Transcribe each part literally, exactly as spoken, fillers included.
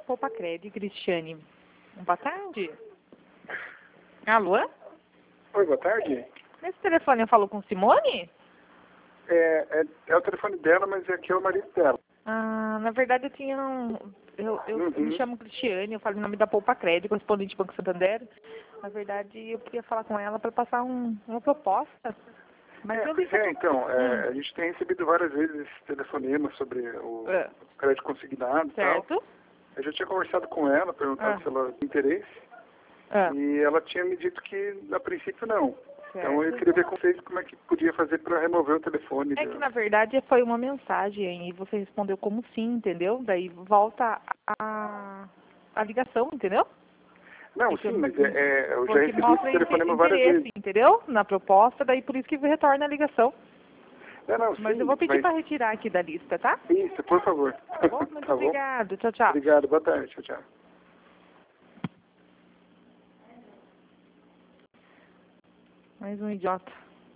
Poupa-Cred, Cristiane. Boa tarde. Alô? Oi, boa tarde. Nesse telefone eu falo com Simone? É, é, é o telefone dela, mas aqui é o marido dela. Ah, na verdade eu tinha um... Eu, eu, Uhum. eu me chamo Cristiane, eu falo em nome da Poupa-Cred, correspondente do Banco Santander. Na verdade, eu queria falar com ela para passar um, uma proposta. Mas É, eu li... é, então, é, Hum. a gente tem recebido várias vezes esse telefonema sobre o É. crédito consignado e tal. Certo? Eu já tinha conversado com ela, perguntado Ah. se ela tinha interesse, Ah. e ela tinha me dito que, a princípio, não. Então eu Certo. queria ver com vocês como é que podia fazer para remover o telefone. É do- que na verdade foi uma mensagem e você respondeu como sim, entendeu? Daí volta a, a ligação, entendeu? Não, Porque, sim, mas é, é, eu já porque recebi esse mostra esse telefonema várias interesse, vezes. entendeu? Na proposta, daí por isso que retorna a ligação. Não, não, Mas eu sim, vou pedir mas para retirar aqui da lista, tá? isso, por favor. Tá bom? Muito Tá bom? obrigado. Tchau, tchau. Obrigado, boa tarde, tchau, tchau. Mais um idiota.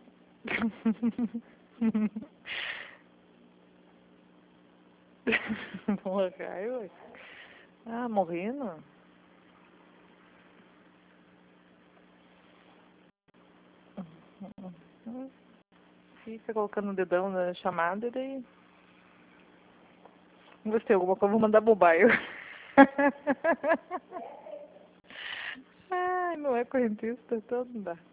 Morreu? Ah, morrendo? Fica colocando o dedão na chamada e daí... Não gostei alguma coisa, vou mandar bobaio. Ai, não é correntista, então não dá.